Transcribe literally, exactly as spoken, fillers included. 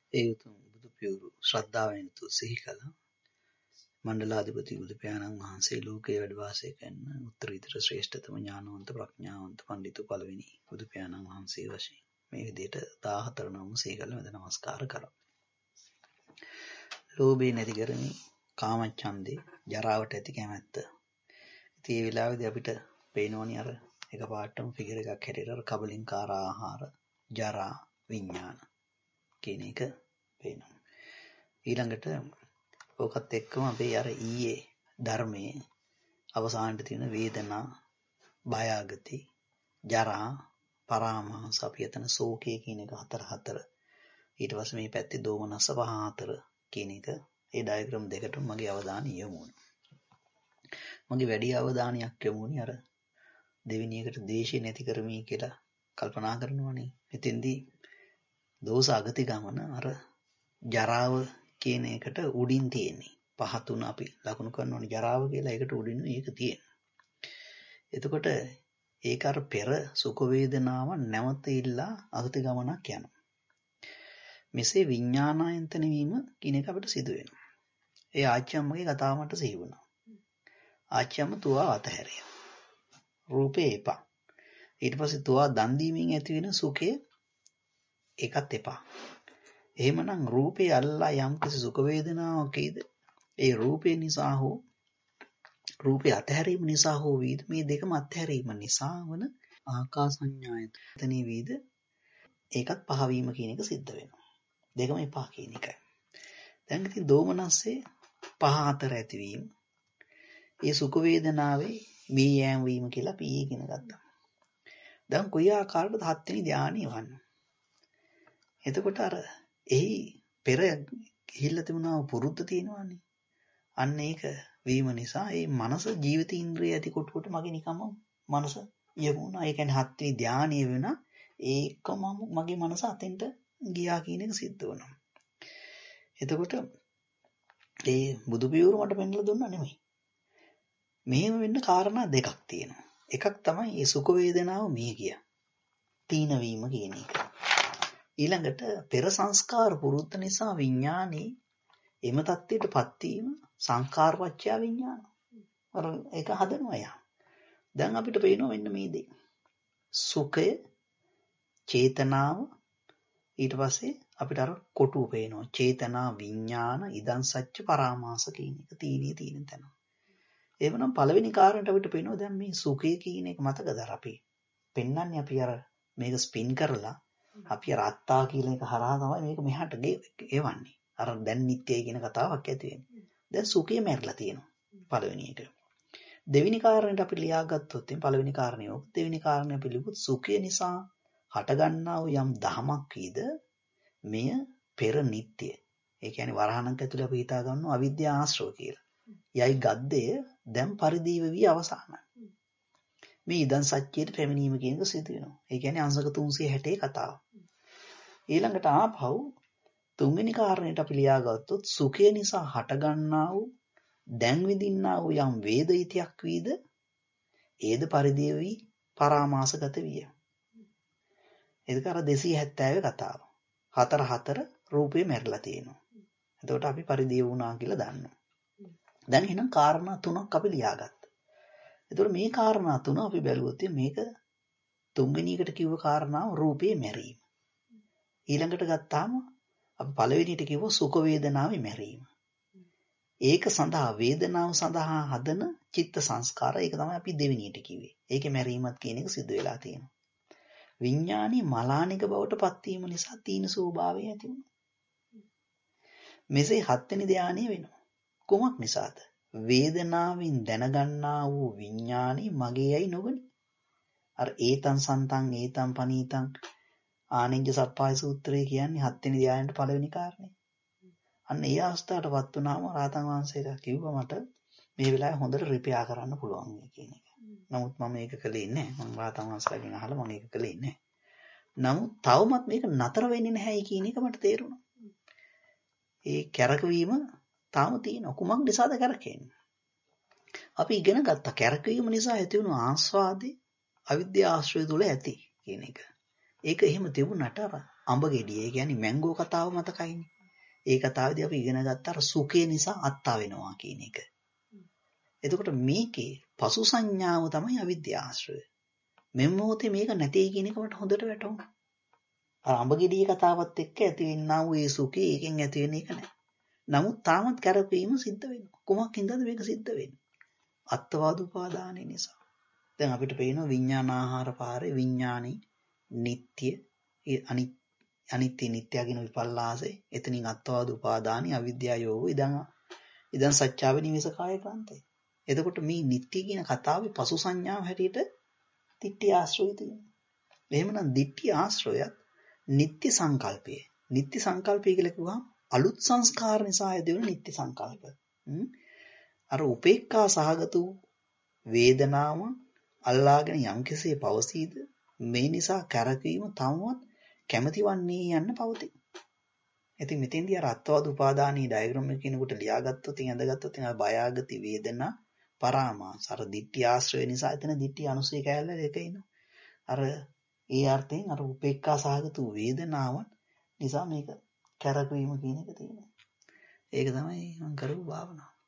ඒ උතුම් බුදු පියුරු ශ්‍රද්ධාවෙන් යුතුව සිහි කළා. මණ්ඩලාධිපති බුදු පියාණන් වහන්සේ ලෝකයේ වැඩ වාසය කරන උත්තරීතර ශ්‍රේෂ්ඨතම ඥානවන්ත ප්‍රඥාවන්ත පඬිතු පළවෙනි බුදු පියාණන් වහන්සේ වශයෙන් මේ විදිහට දාහතර නම සිහි කළ මෙද නමස්කාර කරා. ලෝභය නැති කරමින් කාමච්ඡන්දේ ජරාවට ඇති කැමැත්ත. ඉතින් මේ වෙලාවේදී අපිට පේනෝනි අර එකපාරටම ෆිගර් එකක් හැටියට අර කබලින්කාර ආහාර ජරා විඥාන කියන එක පේනවා. ඊළඟට ඕකත් එක්කම අපේ අර ඊයේ ධර්මයේ අවසානයේ තියෙන වේදනා භයාගති ජරා පරාමාස අපි එතන ශෝකය කියන එක හතර හතර ඊට පස්සේ මේ පැත්තේ දෝමනස්ස පහ හතර කියන එක ඒ ඩයග්‍රෑම් දෙකටම මගේ අවධානය යොමු වුණා. මගේ වැඩි අවධානයක් යොමු වුණේ අර දෙවෙනි එකට ද්වේෂය නැති කරමි කියලා කල්පනා කරනවානේ. එතෙන්දී දෝෂ අගති ගමන අර ජරාව කියන එකට උඩින් තියෙන්නේ. පහ තුන අපි ලකුණු කරනවානේ ජරාව කියලා. ඒකට උඩින් ඒක තියෙනවා. එතකොට ඒක අර පෙර සුඛ වේදනාව නැවත ඉල්ලා අගති ගමනක් යනවා. මෙසේ විඥානායන්තන වීම කියන එක අපිට සිදු වෙනවා. ඒ ආච්චියම්මගේ කතාව මට සිහි වුණා. ආච්චියම්ම තුවා අතහැරියා. රූපේ එපා. ඊට පස්සේ තුවා දන් දීමෙන් ඇති වෙන සුඛය ඒකත් එපා. එහෙමනම් රූපේ අල්ලා යම් කිසි සුඛ වේදනාවකද ඒ රූපේ නිසා හෝ රූපේ අතහැරීම නිසා හෝ වීද මේ දෙකම අතහැරීම නිසා වන ආකාසඤ්ඤායතනෙ වීද ඒකත් පහවීම කියන එක සිද්ධ වෙනවා. දෙකම එපා කියන එකයි. දැන් ඉතින් දෝමනස්සේ පහ හතර ඇතිවීම ඒ සුඛ වේදනාවේ මේ යෑම වීම කියලා අපි ඉගෙන ගත්තා. දැන් කොයි ආකාරයකටද හත්වෙනි ධානය වන්නේ? එතකොට අර එහි පෙර ගිහිල්ලා තිබුණා පුරුද්ද තියෙනවානේ. අන්න ඒක වීම නිසා ඒ මනස ජීවිත ඉන්ද්‍රිය ඇති කොට කොට මගේ නිකම්ම මනස යමුණා. ඒ කියන්නේ හත්වෙනි ධානය වෙන ඒකම මගේ මනස අතෙන්ට ගියා කියන එක සිද්ධ වුණා. එතකොට ඒ බුදු පියවර මට පෙන්වලා දුන්නා නෙමෙයි. මෙහෙම වෙන්න කාරණා දෙකක් තියෙනවා. එකක් තමයි මේ සුඛ වේදනාව මිය ගිය. තීන වීම කියන එක. ඊළඟට පෙර සංස්කාර පුරුද්ද නිසා විඥානේ එම தත්ත්වයටපත් වීම සංකාරවච්චය විඥාන. අර ඒක හදනවා යා. දැන් අපිට පේනවා මෙන්න මේ දේ. සුඛය චේතනාව ඊට පස්සේ අපිට අර කොටුව පේනවා. චේතනා විඥාන ඉදන් සච්ච පරාමාස කියන එක තීනිය තියෙන තැන. එහෙමනම් පළවෙනි කාරණයට අපිට පේනවා දැන් මේ සුඛය කියන එක මතකද අපි පෙන්වන්නේ අපි අර මේක ස්පින් කරලා අපි අර අත්තා කියලා එක හරහා තමයි මේක මෙහාට ගෙවන්නේ. අර දැන් නිත්‍යයි කියන කතාවක් ඇති වෙන්නේ. දැන් සුඛය මැරිලා තියෙනවා පළවෙනි එක. දෙවෙනි කාරණයට අපි ලියාගත්තොත් පළවෙනි කාරණය ඕක. දෙවෙනි කාරණය අපි ලියුවොත් සුඛය නිසා හටගන්නා වූ යම් දහමක් වීද මෙය පෙර නිත්‍ය. ඒ කියන්නේ වරහණක් ඇතුලේ අපි හිතා ගන්නවා අවිද්‍යා ආශ්‍රව කියලා. යයි ගද්දය දැන් පරිදීව වී අවසానයි. මේ ඉදන් සත්‍යයට පැමිණීම කියන එක සිදු වෙනවා. ඒ කියන්නේ අංශක තුන්සිය හැටේ කතාව. ඊළඟට ආපහු තුන්වෙනි කාරණයට අපි ලියාගත්තොත් සුඛය නිසා හටගන්නා වූ දැන් විඳින්නා වූ යම් වේදිතයක් වීද ඒද පරිදීව වී පරාමාසගත විය. ඒක අර දෙසිය හැත්තෑව කතාව. හතර හතර රූපේ මැරිලා තියෙනවා. එතකොට අපි පරිදීව වුණා කියලා දන්නවා. දැන් එහෙනම් කාරණා තුනක් අපි ලියාගත්තා. එතකොට මේ කාරණා තුන අපි බැලුවොත් මේක තුන්වෙනි එකට කිව්ව කාරණාව රූපේ මැරීම. ඊළඟට ගත්තාම අපි පළවෙනියට කිව්ව සුඛ වේදනාවේ මැරීම. ඒක සඳහා වේදනාව සඳහා හදන චිත්ත සංස්කාර ඒක තමයි අපි දෙවෙනියට කිව්වේ. ඒකේ මැරීමත් කියන එක සිද්ධ වෙලා තියෙනවා. විඥානී මලානික බවට පත්වීම නිසා තීන ස්වභාවය ඇති වෙනවා. මෙසේ හත්වෙනි ධානය වෙනවා. කොමක් නිසාද? වේදනාවෙන් දැනගන්නා වූ විඥානී මගේයි නොගනි. අර ඒතං සන්තං ඒතං පනීතං ආනෙන්ජ සප්පාය සූත්‍රය කියන්නේ හත්වෙනි ධානයට පළවෙනි කාරණේ. අන්න ඒ අවස්ථාවටපත් වුණාම රාතන් වහන්සේලා කිව්වා මට මේ වෙලාවේ හොඳට රිපෙයාර් කරන්න පුළුවන් කියන එක. නමුත් මම ඒක කළේ නැහැ. මම රාතන් වහන්සේලාගෙන් අහලා මම ඒක කළේ නැහැ. නමුත් තවමත් මේක නතර වෙන්නේ නැහැයි කියන එක මට තේරුණා. ඒ කැරකවීම තාම තියෙනවා. කුමක් නිසාද කැරකෙන්නේ? අපි ඉගෙන ගත්ත කැරකවීම නිසා ඇති වුණු ආස්වාදේ අවිද්‍යා ආශ්‍රය තුල ඇති කියන එක. ඒක එහෙම තිබුණාට අර අඹ ගෙඩිය. ඒ කියන්නේ මැංගෝ කතාව මතකයිනේ. ඒ කතාවේදී අපි ඉගෙන ගත්ත අර සුඛය නිසා අත්තා වෙනවා කියන එක. එතකොට මේකේ පසු සංඥාව තමයි අවිද්‍යාශ්‍රය. මෙම මොහොතේ මේක නැtei කියන එක මට හොඳට වැටහුණා. අර අඹ ගෙඩිය කතාවත් එක්ක ඇති වෙන්නා වූ ඒ සුඛය ඒකෙන් ඇති වෙන එක නෑ. නමුත් තාමත් කරපීම සිද්ධ වෙනවා. කොමක් හින්දාද මේක සිද්ධ වෙන්නේ? අත්වාද උපාදානය නිසා. දැන් අපිට පේනවා විඥානාහාර පාරේ විඥානේ නিত্য අනිත්‍ය නිට්ටය කියන විපල්ලාසෙ එතනින් අත්වාද උපාදානි අවිද්‍යාව යෝග ඉදන් ඉදන් සත්‍යාව නිවස කාය කාන්තේ. එතකොට මේ නිට්ටය කියන කතාවේ පසු සංඥාව හැටියට දිට්ඨි ආශ්‍රය තියෙනවා. එහෙමනම් දිට්ඨි ආශ්‍රයත් නිට්ටය සංකල්පය. නිට්ටය සංකල්පය කියලා කිව්වම අලුත් සංස්කාර නිසා ඇතිවෙන නිට්ටය සංකල්ප. අර උපේක්ඛා සහගත වේදනාව අල්ලාගෙන යම් කෙසේ පවසීද මේ නිසා කරකවීම තවමත් කැමැතිවන්නේ යන්න පවතී. ඉතින් මෙතෙන්දී අර අත්වාද උපාදානී ඩයග්‍රෑම් එක කියනකොට ලියාගත්තොත් ඉතින් ඇඳගත්තොත් ඉතින් බයාගති වේදනා පරාමාස අර දිට්ඨි ආශ්‍රය නිසා එතන දිට්ඨි අනුසය කැලල එක එනවා. අර ඒ අර්ථයෙන් අර උපේක්ඛා සහගත වේදනාවන් නිසා මේක කරකවීම කියන එක තියෙනවා. ඒක තමයි මම කරපු භාවනාව.